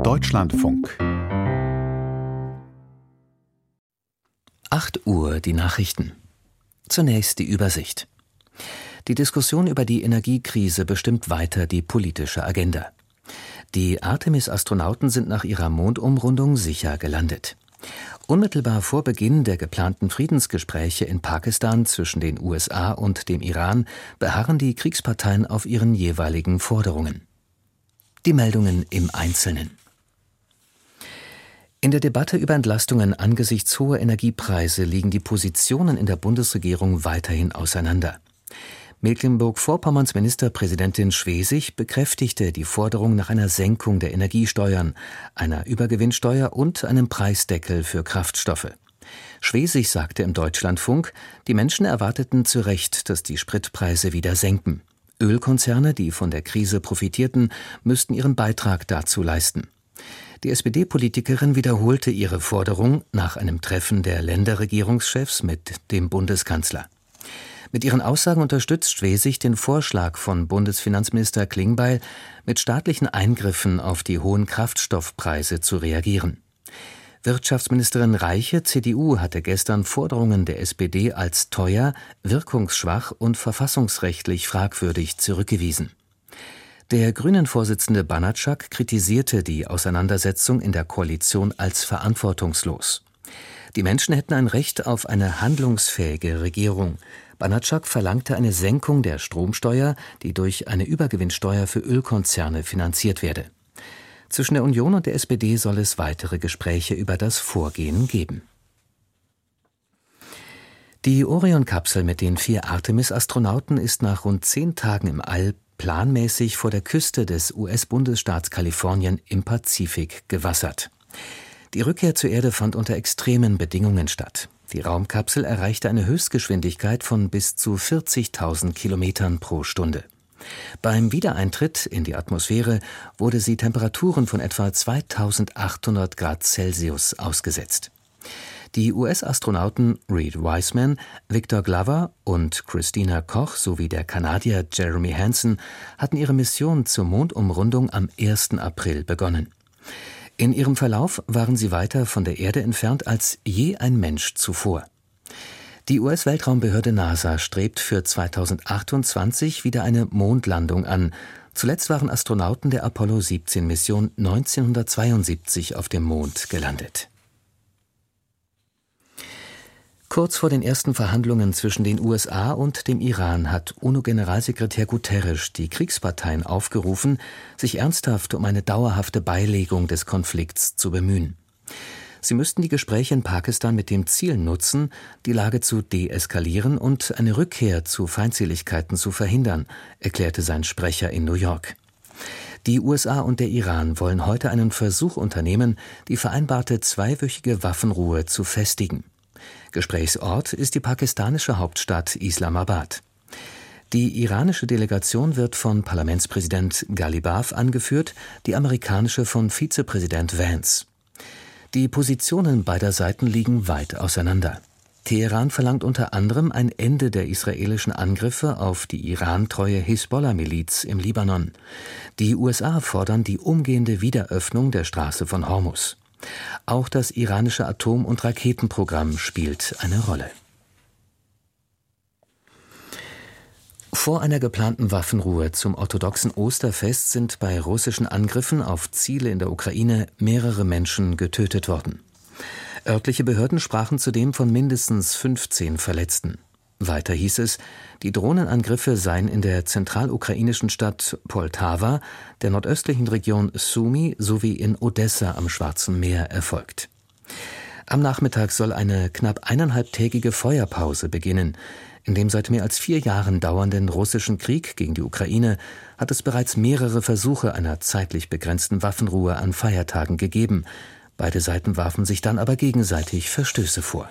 Deutschlandfunk. 8 Uhr, die Nachrichten. Zunächst die Übersicht. Die Diskussion über die Energiekrise bestimmt weiter die politische Agenda. Die Artemis-Astronauten sind nach ihrer Mondumrundung sicher gelandet. Unmittelbar vor Beginn der geplanten Friedensgespräche in Pakistan zwischen den USA und dem Iran beharren die Kriegsparteien auf ihren jeweiligen Forderungen. Die Meldungen im Einzelnen. In der Debatte über Entlastungen angesichts hoher Energiepreise liegen die Positionen in der Bundesregierung weiterhin auseinander. Mecklenburg-Vorpommerns Ministerpräsidentin Schwesig bekräftigte die Forderung nach einer Senkung der Energiesteuern, einer Übergewinnsteuer und einem Preisdeckel für Kraftstoffe. Schwesig sagte im Deutschlandfunk, die Menschen erwarteten zu Recht, dass die Spritpreise wieder senken. Ölkonzerne, die von der Krise profitierten, müssten ihren Beitrag dazu leisten. Die SPD-Politikerin wiederholte ihre Forderung nach einem Treffen der Länderregierungschefs mit dem Bundeskanzler. Mit ihren Aussagen unterstützt Schwesig den Vorschlag von Bundesfinanzminister Klingbeil, mit staatlichen Eingriffen auf die hohen Kraftstoffpreise zu reagieren. Wirtschaftsministerin Reiche, CDU, hatte gestern Forderungen der SPD als teuer, wirkungsschwach und verfassungsrechtlich fragwürdig zurückgewiesen. Der Grünen-Vorsitzende Banatschak kritisierte die Auseinandersetzung in der Koalition als verantwortungslos. Die Menschen hätten ein Recht auf eine handlungsfähige Regierung. Banatschak verlangte eine Senkung der Stromsteuer, die durch eine Übergewinnsteuer für Ölkonzerne finanziert werde. Zwischen der Union und der SPD soll es weitere Gespräche über das Vorgehen geben. Die Orion-Kapsel mit den 4 Artemis-Astronauten ist nach rund 10 Tagen im All planmäßig vor der Küste des US-Bundesstaats Kalifornien im Pazifik gewassert. Die Rückkehr zur Erde fand unter extremen Bedingungen statt. Die Raumkapsel erreichte eine Höchstgeschwindigkeit von bis zu 40.000 Kilometern pro Stunde. Beim Wiedereintritt in die Atmosphäre wurde sie Temperaturen von etwa 2800 Grad Celsius ausgesetzt. Die US-Astronauten Reed Wiseman, Victor Glover und Christina Koch sowie der Kanadier Jeremy Hansen hatten ihre Mission zur Mondumrundung am 1. April begonnen. In ihrem Verlauf waren sie weiter von der Erde entfernt als je ein Mensch zuvor. Die US-Weltraumbehörde NASA strebt für 2028 wieder eine Mondlandung an. Zuletzt waren Astronauten der Apollo-17-Mission 1972 auf dem Mond gelandet. Kurz vor den ersten Verhandlungen zwischen den USA und dem Iran hat UNO-Generalsekretär Guterres die Kriegsparteien aufgerufen, sich ernsthaft um eine dauerhafte Beilegung des Konflikts zu bemühen. Sie müssten die Gespräche in Pakistan mit dem Ziel nutzen, die Lage zu deeskalieren und eine Rückkehr zu Feindseligkeiten zu verhindern, erklärte sein Sprecher in New York. Die USA und der Iran wollen heute einen Versuch unternehmen, die vereinbarte 2-wöchige Waffenruhe zu festigen. Gesprächsort ist die pakistanische Hauptstadt Islamabad. Die iranische Delegation wird von Parlamentspräsident Ghalibaf angeführt, die amerikanische von Vizepräsident Vance. Die Positionen beider Seiten liegen weit auseinander. Teheran verlangt unter anderem ein Ende der israelischen Angriffe auf die irantreue Hisbollah-Miliz im Libanon. Die USA fordern die umgehende Wiederöffnung der Straße von Hormuz. Auch das iranische Atom- und Raketenprogramm spielt eine Rolle. Vor einer geplanten Waffenruhe zum orthodoxen Osterfest sind bei russischen Angriffen auf Ziele in der Ukraine mehrere Menschen getötet worden. Örtliche Behörden sprachen zudem von mindestens 15 Verletzten. Weiter hieß es, die Drohnenangriffe seien in der zentralukrainischen Stadt Poltawa, der nordöstlichen Region Sumy sowie in Odessa am Schwarzen Meer erfolgt. Am Nachmittag soll eine knapp 1,5-tägige Feuerpause beginnen. In dem seit mehr als 4 Jahren dauernden russischen Krieg gegen die Ukraine hat es bereits mehrere Versuche einer zeitlich begrenzten Waffenruhe an Feiertagen gegeben. Beide Seiten warfen sich dann aber gegenseitig Verstöße vor.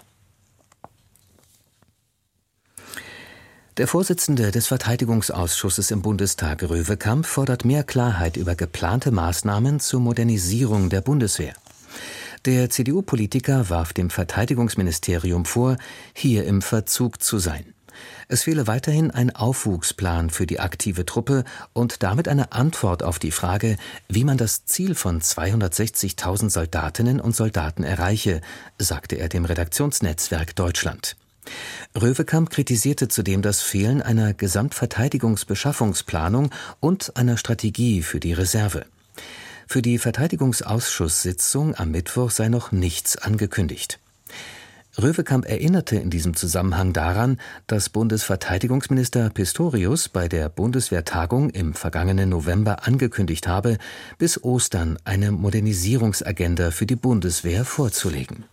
Der Vorsitzende des Verteidigungsausschusses im Bundestag, Röwekamp, fordert mehr Klarheit über geplante Maßnahmen zur Modernisierung der Bundeswehr. Der CDU-Politiker warf dem Verteidigungsministerium vor, hier im Verzug zu sein. Es fehle weiterhin ein Aufwuchsplan für die aktive Truppe und damit eine Antwort auf die Frage, wie man das Ziel von 260.000 Soldatinnen und Soldaten erreiche, sagte er dem Redaktionsnetzwerk Deutschland. Röwekamp kritisierte zudem das Fehlen einer Gesamtverteidigungsbeschaffungsplanung und einer Strategie für die Reserve. Für die Verteidigungsausschusssitzung am Mittwoch sei noch nichts angekündigt. Röwekamp erinnerte in diesem Zusammenhang daran, dass Bundesverteidigungsminister Pistorius bei der Bundeswehrtagung im vergangenen November angekündigt habe, bis Ostern eine Modernisierungsagenda für die Bundeswehr vorzulegen.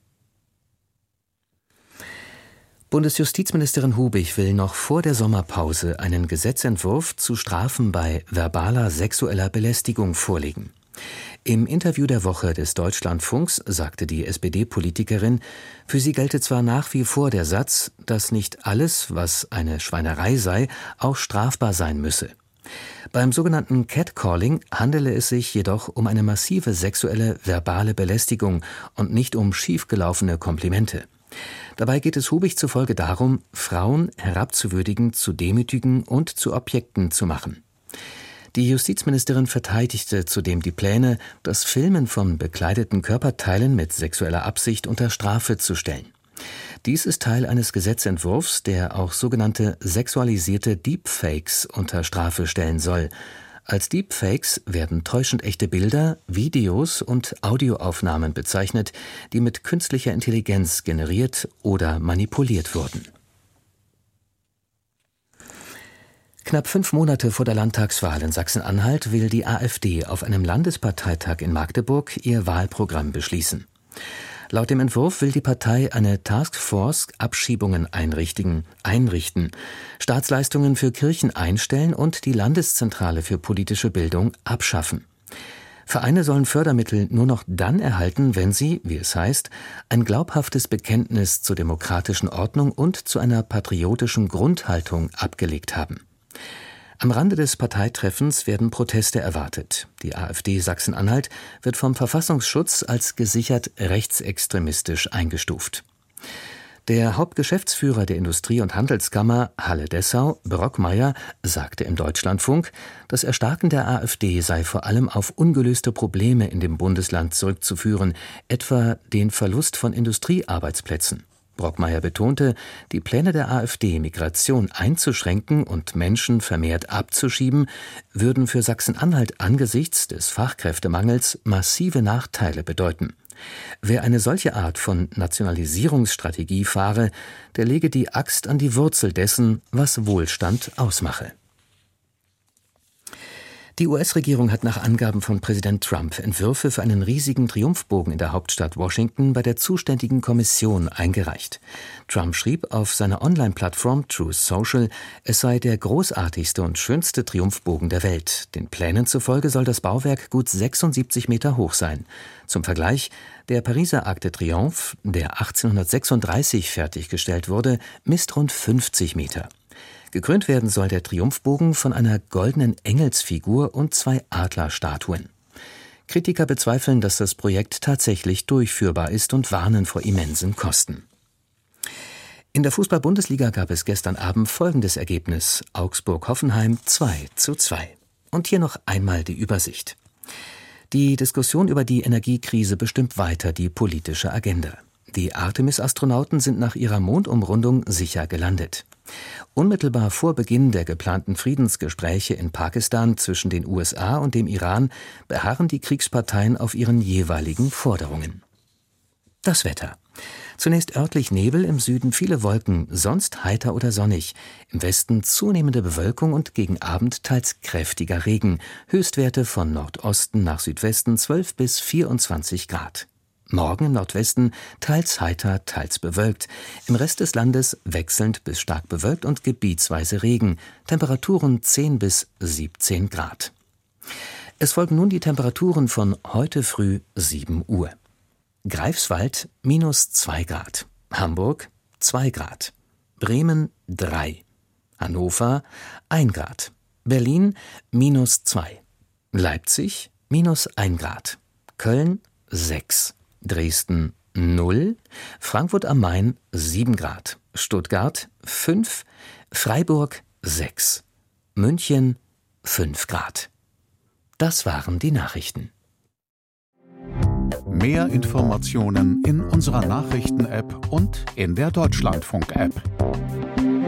Bundesjustizministerin Hubig will noch vor der Sommerpause einen Gesetzentwurf zu Strafen bei verbaler sexueller Belästigung vorlegen. Im Interview der Woche des Deutschlandfunks sagte die SPD-Politikerin, für sie gelte zwar nach wie vor der Satz, dass nicht alles, was eine Schweinerei sei, auch strafbar sein müsse. Beim sogenannten Catcalling handele es sich jedoch um eine massive sexuelle verbale Belästigung und nicht um schiefgelaufene Komplimente. Dabei geht es Hubig zufolge darum, Frauen herabzuwürdigen, zu demütigen und zu Objekten zu machen. Die Justizministerin verteidigte zudem die Pläne, das Filmen von bekleideten Körperteilen mit sexueller Absicht unter Strafe zu stellen. Dies ist Teil eines Gesetzentwurfs, der auch sogenannte sexualisierte Deepfakes unter Strafe stellen soll. Als Deepfakes werden täuschend echte Bilder, Videos und Audioaufnahmen bezeichnet, die mit künstlicher Intelligenz generiert oder manipuliert wurden. Knapp 5 Monate vor der Landtagswahl in Sachsen-Anhalt will die AfD auf einem Landesparteitag in Magdeburg ihr Wahlprogramm beschließen. Laut dem Entwurf will die Partei eine Taskforce Abschiebungen einrichten, Staatsleistungen für Kirchen einstellen und die Landeszentrale für politische Bildung abschaffen. Vereine sollen Fördermittel nur noch dann erhalten, wenn sie, wie es heißt, ein glaubhaftes Bekenntnis zur demokratischen Ordnung und zu einer patriotischen Grundhaltung abgelegt haben. Am Rande des Parteitreffens werden Proteste erwartet. Die AfD Sachsen-Anhalt wird vom Verfassungsschutz als gesichert rechtsextremistisch eingestuft. Der Hauptgeschäftsführer der Industrie- und Handelskammer Halle-Dessau, Brockmeier, sagte im Deutschlandfunk, das Erstarken der AfD sei vor allem auf ungelöste Probleme in dem Bundesland zurückzuführen, etwa den Verlust von Industriearbeitsplätzen. Brockmeier betonte, die Pläne der AfD, Migration einzuschränken und Menschen vermehrt abzuschieben, würden für Sachsen-Anhalt angesichts des Fachkräftemangels massive Nachteile bedeuten. Wer eine solche Art von Nationalisierungsstrategie fahre, der lege die Axt an die Wurzel dessen, was Wohlstand ausmache. Die US-Regierung hat nach Angaben von Präsident Trump Entwürfe für einen riesigen Triumphbogen in der Hauptstadt Washington bei der zuständigen Kommission eingereicht. Trump schrieb auf seiner Online-Plattform Truth Social, es sei der großartigste und schönste Triumphbogen der Welt. Den Plänen zufolge soll das Bauwerk gut 76 Meter hoch sein. Zum Vergleich, der Pariser Arc de Triomphe, der 1836 fertiggestellt wurde, misst rund 50 Meter. Gekrönt werden soll der Triumphbogen von einer goldenen Engelsfigur und 2 Adlerstatuen. Kritiker bezweifeln, dass das Projekt tatsächlich durchführbar ist und warnen vor immensen Kosten. In der Fußball-Bundesliga gab es gestern Abend folgendes Ergebnis: Augsburg-Hoffenheim 2:2. Und hier noch einmal die Übersicht. Die Diskussion über die Energiekrise bestimmt weiter die politische Agenda. Die Artemis-Astronauten sind nach ihrer Mondumrundung sicher gelandet. Unmittelbar vor Beginn der geplanten Friedensgespräche in Pakistan zwischen den USA und dem Iran beharren die Kriegsparteien auf ihren jeweiligen Forderungen. Das Wetter. Zunächst örtlich Nebel, im Süden viele Wolken, sonst heiter oder sonnig. Im Westen zunehmende Bewölkung und gegen Abend teils kräftiger Regen. Höchstwerte von Nordosten nach Südwesten 12 bis 24 Grad. Morgen im Nordwesten teils heiter, teils bewölkt. Im Rest des Landes wechselnd bis stark bewölkt und gebietsweise Regen. Temperaturen 10 bis 17 Grad. Es folgen nun die Temperaturen von heute früh 7 Uhr. Greifswald -2 Grad. Hamburg 2 Grad. Bremen 3. Hannover 1 Grad. Berlin -2. Leipzig -1 Grad. Köln 6. Dresden 0, Frankfurt am Main 7 Grad, Stuttgart 5, Freiburg 6, München 5 Grad. Das waren die Nachrichten. Mehr Informationen in unserer Nachrichten-App und in der Deutschlandfunk-App.